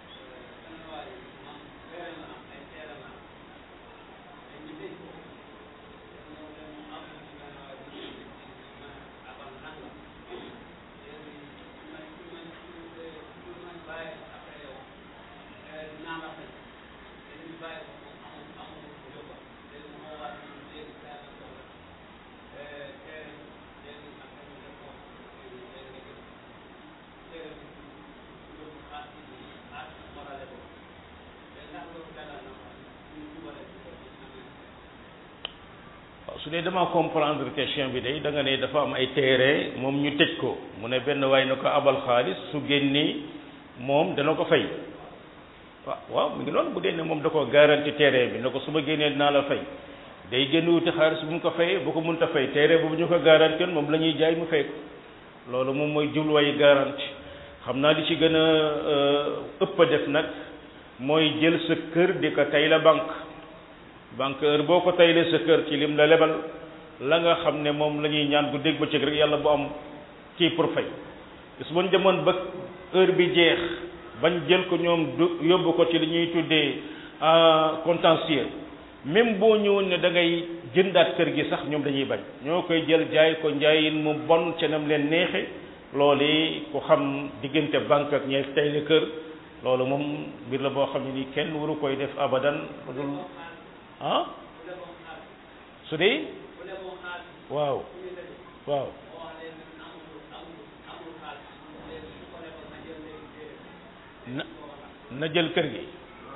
su dee dama comprendre question bi day da nga ne dafa am ay téere moom ñu tëj ko mu ne benn waay na ko abal xaalis su génnee moom dana ko fay waaw waaw mu ngi loolu bu dee ne moom da ko garanti téere bi ne ko su ma génnee dinaa la fay day génn wuti xaalis bu mu ko fayee bu ko mënta fay téere boobu ñu ko garanti woon moom la ñuy jaay mu fay ko loolu moom mooy jubluwaayu garanti xam naa li ci gën a ëpp a def nag mooy jël sa kër di ko tey la banque banqueur boo ko taylee sa kër ci lim la lebal la nga xam ne moom la ñuy ñaan bu dégg ba cëg rek yàlla bu am kii pour fay su buñ demoon ba heure bi jeex bañ jël ko ñoom du yóbbu ko ci li ñuy tuddee contentieux même boo ñëwoon ne da ngay jëndaat kër gi sax ñoom dañuy bañ ñoo koy jël jaay ko njaayin mu bon ca nam leen neexe loolu ku xam diggante banque ak ñeeg tayle kër loolu moom mbir la boo xam ne nii kenn waru koy def abadan dul ah su dee waaw waaw na na jël kër gi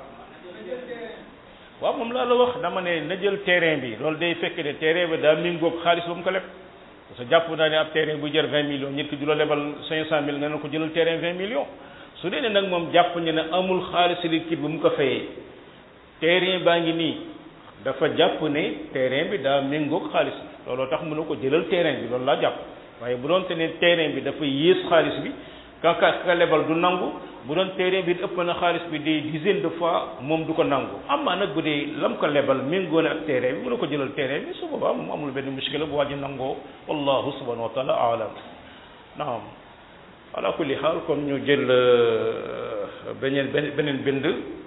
waaw moom laa la wax dama ne na jël terrain bi loolu day fekk ne terrain bi daa méngóog xaalis ba mu ko leb parce que jàpp naa ne ab terrain bu jër vingt millions nit ki du la lebal cinq cent mille nga ne ko jëlal terrain vingt millions su dee ne nag moom jàpp ne ne amul xaalis liquide bu mu ko fayee terrain baa ngi nii dafa jàpp ne terrain bi daa méngóog xaalis bi looloo tax mu ne ko jëlal terrain bi loolu laa jàpp waaye bu doon te ne terrain bi dafa yées xaalis bi ka ka lebal du nangu bu doon terrain bi ëpp na xaalis bi des dizaines de fois moom du ko nangu amaa nag bu dee lam ko lebal méngoo na ak terrain bi mu ne ko jëlal terrain bi su boobaa moom amul benn muskila bu wàññi nangoo wallahu subhanahu wa taala aalam naam ala kulli xaal kon ñu jël beneen beneen bind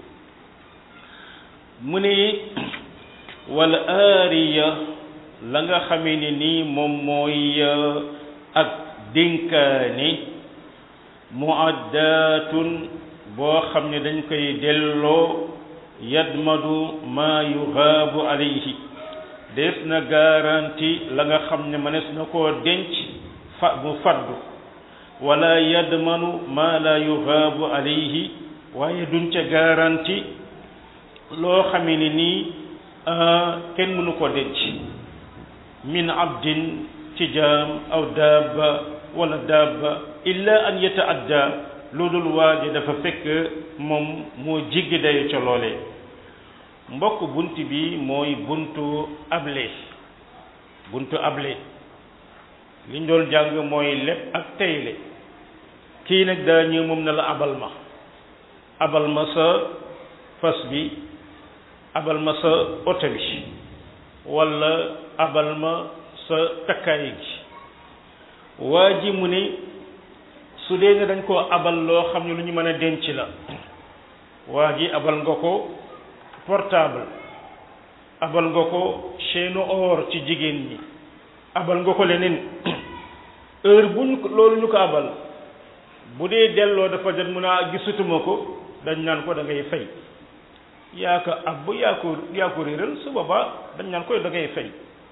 mu ne wal aariya la nga xamee ni nii moom mooy ak dénkaani muaddaatun boo xam ne dañ koy delloo yadmadu ma yughaabu alayhi des na garanti la nga xam ne mënees na koo denc fa bu faddu wala yadmanu ma la yughaabu alayhi waaye duñ ca garanti loo xamee ni nii kenn mënu ko denc min abdin ci jaam aw daaba wala daaba illa an yataadda lu dul waaje dafa fekk moom moo jiggi dayo ca loolee mbokk bunt bi mooy buntu able buntu able liñ doon jàng mooy lépp ak tayle kii nag daa ñëw moom na la abal ma abal ma sa fas bi abal ma sa oto bi wala abal ma sa takkaay gi waa ji mu ne su dee ne dañ koo abal loo xam ne lu ñu mën a denc la waa ji abal nga ko portable abal nga ko chaîne or ci jigéen ñi abal nga ko leneen heure bu ñu loolu ñu ko abal bu dee delloo dafa jot mun a gisutuma ko dañ naan ko da ngay fay yaa ko ab yaa ko yaa ko réeral su boobaa dañ naan koy da ngay fay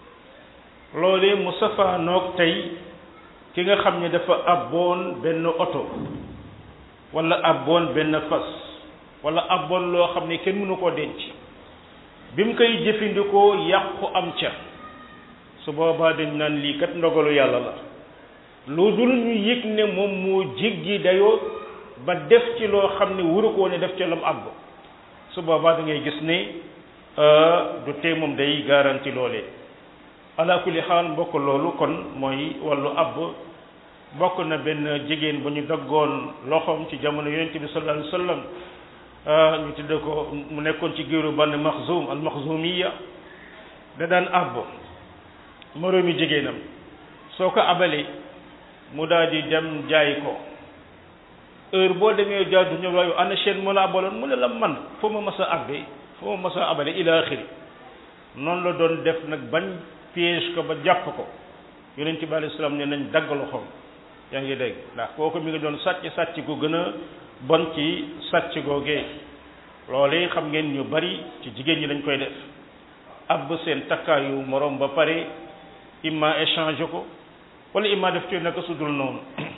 loolee mu safaanoog tey ki nga xam ne dafa abboon benn oto wala abboon benn fas wala abboon loo xam ne kenn mënu koo denc bi mu koy jëfandikoo yàqu am ca su boobaa dañ naan lii kat ndogalu yàlla la lu dul ñu yëg ne moom moo jéggi dayoo ba def ci loo xam ne waru koo ne def ca lam àbb su boobaa da ngay gis ne du tee moom day garanti loolee ala kulli xaal mbokk loolu kon mooy wàllu ab bokk na benn jigéen bu ñu daggoon loxoom ci jamono yonent bi sallallahu alayhi wa sallam ñu tudde ko mu nekkoon ci géeru Bani Maxzum al Maxzumiya da daan àbb moroomi jigéenam soo ko abalee mu daal di dem jaay ko heure boo demee jaadu ñëw waayu ana chaine moo la abaloon mu ne la man foo ma mas a abbe foo ma mas a abale ila axiri noonu la doon def nag bañ piège ko ba jàpp ko yonent bi alayhi salaam ne nañ dagg loxoom yaa ngi dégg ndax kooku mi ngi doon sàcc sàcc gu gën a bon ci sàcc googee loolu xam ngeen ñu bari ci jigéen ñi dañ koy def ab seen takkaayu morom ba pare imma échange ko wala imma def ci naka su dul noonu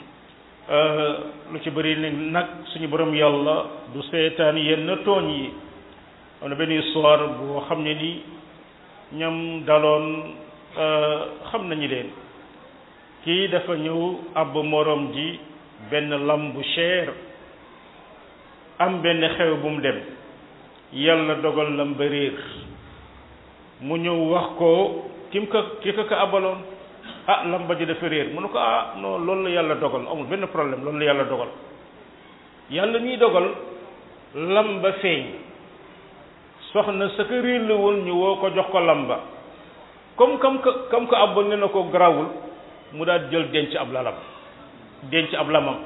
lu ci bëri ne nag suñu borom yàlla du seetaan yenn tooñ yi am na benn histoire boo xam ne ni ñam daloon xam nañu leen kii dafa ñëw ab morom ji benn lam bu cher am benn xew bu mu dem yàlla dogal lam ba réer mu ñëw wax ko kim ka ki ka ka abaloon ah lam ba ji dafa réer mu ne ko ah non loolu la yàlla dogal amul benn problème loolu la yàlla dogal yàlla ñuy dogal lam ba feeñ soxna sa ko réer la woon ñu woo ko jox ko lam ba comme comme que comme que abal ne na ko garawul mu daal jël denc ab lalam denc ab lamam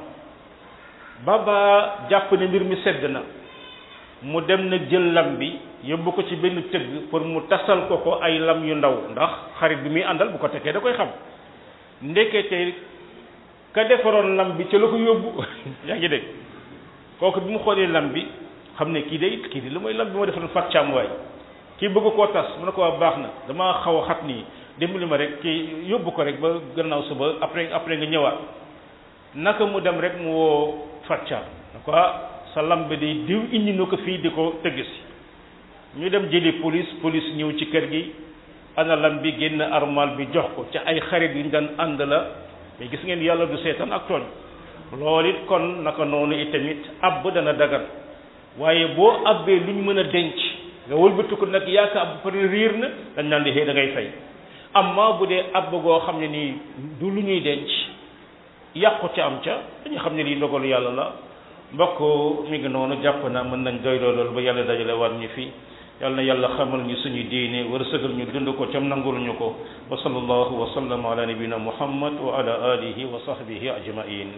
baba jàpp ne mbir mi sedd na mu dem na jël lam bi yóbbu ko ci benn tëgg pour mu tasal ko ko ay lam yu ndaw ndax xarit bi muy àndal bu ko tekkee da koy xam ndekete ka defaroon lam bi ca la ko yóbbu yaa ngi dégg kooku bi mu xoolee lam bi xam ne kii day kii di lu mooy lam bi ma defaroon fàccaam waay kii bëgg koo tas mu ne ko waa baax na damaa xaw a xat nii dimbali ma rek kii yóbbu ko rek ba gannaaw suba après après nga ñëwaat naka mu dem rek mu woo fàccaam ne ko sa lam bi day diw indi na ko fii di ko tëgg si ñu dem jëli police police ñëw ci kër gi ana lam bi génn armal bi jox ko ca ay xarit yu ñu daan ànd la mais gis ngeen yàlla du seetaan ak tooñ loolu it kon naka noonu itamit ab dana dagan waaye boo abbee lu ñu mën a denc nga wëlbatiku nag yaakaar bu pare riir na dañ naan di xëy da ngay fay amma bu dee ab goo xam ne nii du lu ñuy denc yàqu ca am ca dañu xam ne lii ndogalu yàlla la mbokk mi ngi noonu jàpp naa mën nañ doy loolu ba yàlla dajale war ñu fi yàlla na yàlla xamal ñu suñu diine wërsëgal ñu dund ko cam nangul ñu ko wa sallallahu wa sallam ala nabina muhammad wa ala alihi wa sahbihi ajmain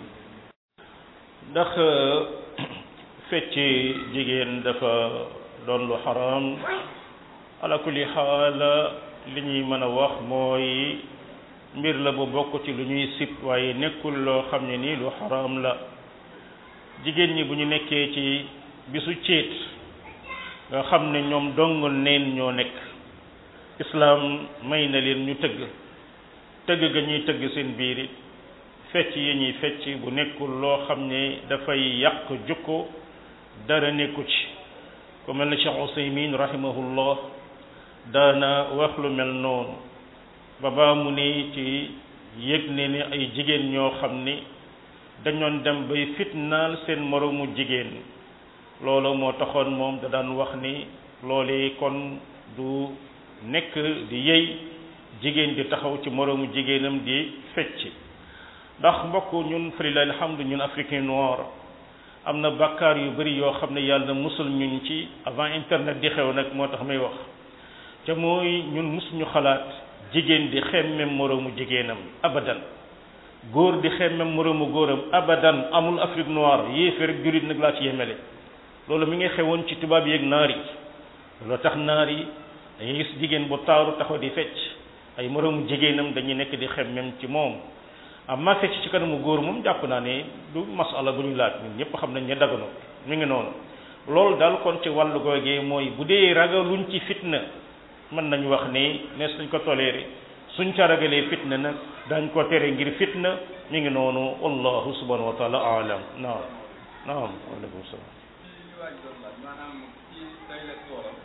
ndax fecc jigéen dafa doon lu xaram ala kulli xaal li ñuy mën a wax mooy mbir la bu bokk ci lu ñuy sib waaye nekkul loo xam ne nii lu xaram la jigéen ñi bu ñu nekkee ci bisu céet nga xam ne ñoom dong neen ñoo nekk islaam may na leen ñu tëgg tëgg ga ñuy tëgg seen biir it fecc yi ñuy fecc bu nekkul loo xam ne dafay yàq jukko dara nekku ci ku mel ne Cheikh Ousaymin rahimahullah daana wax lu mel noonu ba baa mu ne ci yëg ne ni ay jigéen ñoo xam ni dañoon dem bay fitnaal seen moroomu jigéen loolu moo taxoon moom da daan wax ni loolee kon du nekk di yey jigéen di taxaw ci moroomu jigéenam di fecc ndax mbokk ñun falilahi alhamdu ñun africain noir am na bakkaar yu bari yoo xam ne yàlla musul ñun ci avant internet di xew nag moo tax may wax te mooy ñun musuñu xalaat jigéen di xemmem moroomu jigéenam abadan góor di xemmem moroomu góoram abadan amul Afrique noire yéefe rek jullit nag laa ci yemele loolu mi ngi xewoon ci tubaab yeeg naar yi loolu tax naar yi dañuy gis jigéen bu taaru taxaw di fecc ay moroomu jigéenam dañuy nekk di xemmem ci moom amma fecc ci kanamu góor moom jàpp naa ne du masala bu ñu laaj ñun ñëpp xam nañ ne dagano mi ngi noonu loolu daal kon ci wàllu googee mooy bu dee ragaluñ ci fitna mën nañu wax ne nees nañ ko toléré suñ ca ragalee fitna nag dañ ko tere ngir fitna mi ngi noonu wallahu subhanahu wa taala alam naam naam waaleykum salaam maanaam ci day la toolam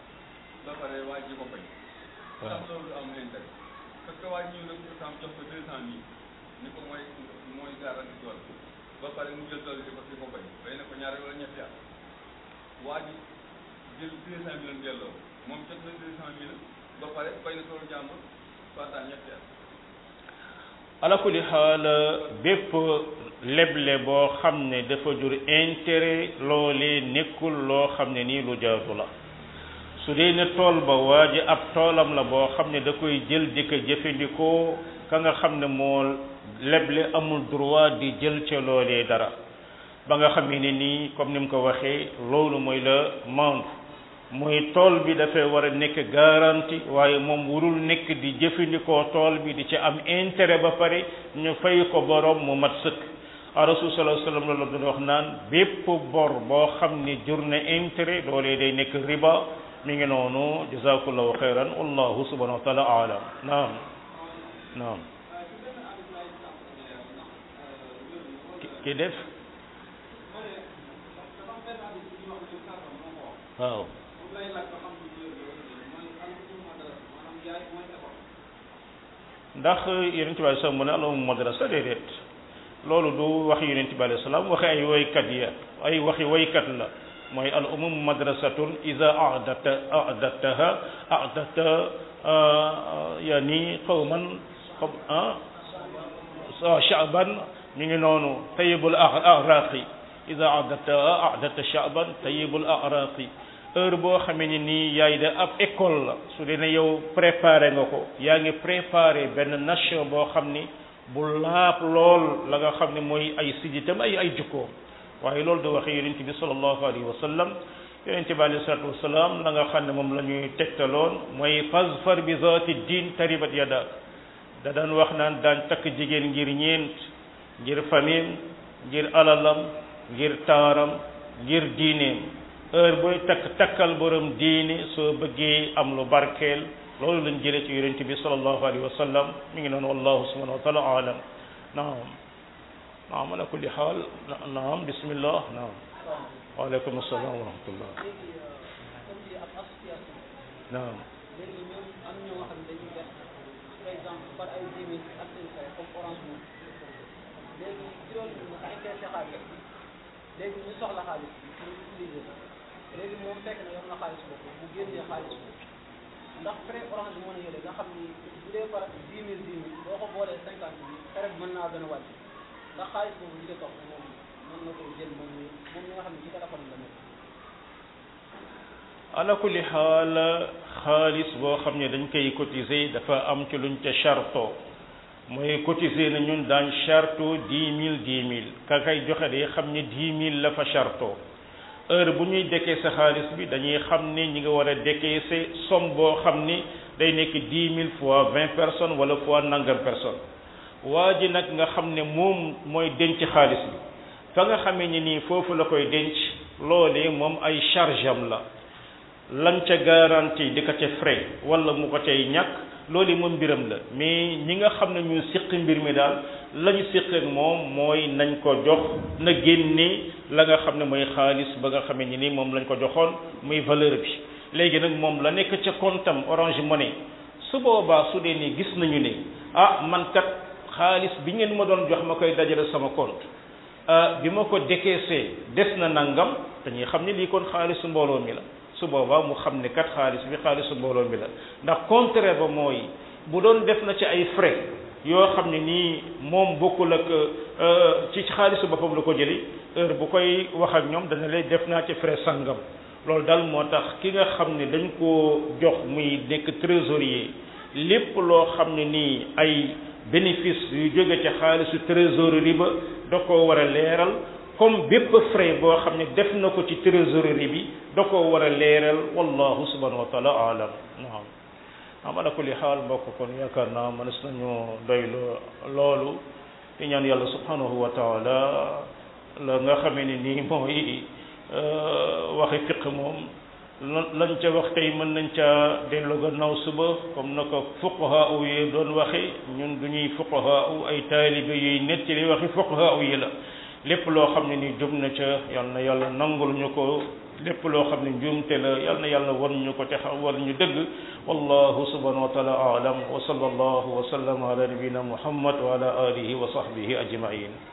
ba pare waa ji ko bañ ndax loolu am leen teg parce que waa ñëw nag sam jox ko deux cent mille ni ko mooy mooy garanti tool ba pare mu jël tool di ko ko bañ bay na ko ñaari wala ñetti at waa ji jël deux cent mille delloo moom jot na deux cent mille ba pare fay na toolu jàmbur pendant ñetti at. ala kulli xaal bépp leble boo xam ne dafa jur intérêt loolee nekkul loo xam ne nii lu jaadu la su dee ne tool ba waa ji ab toolam la boo xam ne da koy jël di ko jëfandikoo ka nga xam ne moo leble amul droit di jël ca loolee dara ba nga xam ne nii comme ni mu ko waxee loolu mooy la mandu mooy tool bi dafay war a nekk garantie waaye moom warul nekk di jëfandikoo tool bi di ci am intérêt ba pare ñu fay ko borom mu mat sëkk a rasul sallallahu alayhi wasallam la doon wax naan bépp bor boo xam ne jur na intérêt loolee day nekk riba mi ngi noonu jazakallahu xayran wallahu subhanahu wa taala aalam naam naam ki def waaw ndax yonent bi alayhi salaam mu ne al ummu madrasa déedéet loolu du wax yonent bi alayhi salaam waxi ay woykat ya ay waxi woykat la mooy al ummu madrasatun iza a'data a'dataha a'data yani qawman sha'ban mi ngi noonu tayyibul a'raqi iza a'dataha a'data sha'ban tayyibul a'raqi heure boo xamee ni nii yaay da ab école la su dee ne yow préparé nga ko yaa ngi préparé benn nation boo xam ni bu laab lool la nga xam ne mooy ay sijitam ay ay jukkoo waaye loolu da waxee yonent bi sallallahu alayhi wa sallam yonent bi alayhi salatu wasalaam la nga xam ne moom la ñuy tegtaloon mooy fazfar bi zaati diin taribat yadak da daan wax naan daan takk jigéen ngir ñeent ngir famille ngir alalam ngir taaram ngir diineem heure booy takk takkal borom diini soo bëggee am lu barkeel loolu lañ jëlee ci yonent bi sallallahu alayhi wa sallam mi ngi noonu wallahu subhanahu wa taala alam naam naam ala kulli xaal naam bismillah naam waaleykum assalam wa rahmatullah naam léegi ñu soxla xaalis ñu utiliser léegi moom fekk na yor na xaalis boobu bu génnee xaalis boobu ndax frais orange mën a yële nga xam ni bu dee par dix mille dix mille boo ko boolee cinquante mille frais bi mën naa gën a wàcc ndax xaalis boobu li ko topp moom mën na koy jël moom mi moom mi nga xam ne ci téléphone la nekk. ala kulli xaal xaalis boo xam ne dañ koy cotiser dafa am ci luñ ca charto mooy cotiser na ñun daan charto dix mille dix mille ka kay joxe day xam ne dix mille la fa charto heure bu ñuy décaisser xaalis bi dañuy xam ne ñi nga war a décaisser somme boo xam ni day nekk dix mille fois vingt personnes wala fois nangam personnes waa ji nag nga xam ne moom mooy denc xaalis bi fa nga xamee ni nii foofu la koy denc loolee moom ay charge am la lan ca garantie di ko ca frais wala mu ko cay ñàkk loolu moom mbiram la mais ñi nga xam ne ñu siq mbir mi daal la ñu siq ak moom mooy nañ ko jox na génne la nga xam ne mooy xaalis ba nga xamee ni nii moom lañ ko joxoon muy valeur bi léegi nag moom la nekk ca comptam Orange Money su boobaa su dee ni gis nañu ne ah man kat xaalis bi ngeen ma doon jox ma koy dajale sama compte bi ma ko décaissé des na nangam dañuy xam ne lii kon xaalisu mbooloo mi la su boobaa mu xam ne kat xaalis bi xaalisu mbooloo mi la ndax contraire ba mooy bu doon def na ci ay frais yoo xam ne nii moom bokkul ak ci xaalisu boppam la ko jëli heure bu koy wax ak ñoom dana lay def naa ci frais sangam loolu daal moo tax ki nga xam ne dañ koo jox muy nekk trésorier lépp loo xam ne nii ay bénéfice yu jóge ci xaalisu trésorerie ba da koo war a leeral comme bépp frais boo xam ne def na ko ci trésorerie bi da koo war a leeral wallahu subhanahu wa taala alam naam am ala kulli xaal mbokk kon yaakaar naa mënees nañu doy loolu di ñaan yàlla subhanahu wa taala la nga xamee ne nii mooy waxi fiq moom lañ ca wax tey mën nañ ca dellu gannaaw suba comme na ko fuqaha yi doon waxe ñun du ñuy fuqaha ay taalibe yuy net ci li waxi fuqaha yi la lépp loo xam ne ni jub na ca yal na yàlla nangul ñu ko lépp loo xam ne njuumte la yal na yàlla war ñu ko te xam war ñu dëgg wallahu subhanahu wa taala a'lam wa sallallahu wa sallam ala nabiyyina muhammad wa ala alihi wa sahbihi ajma'in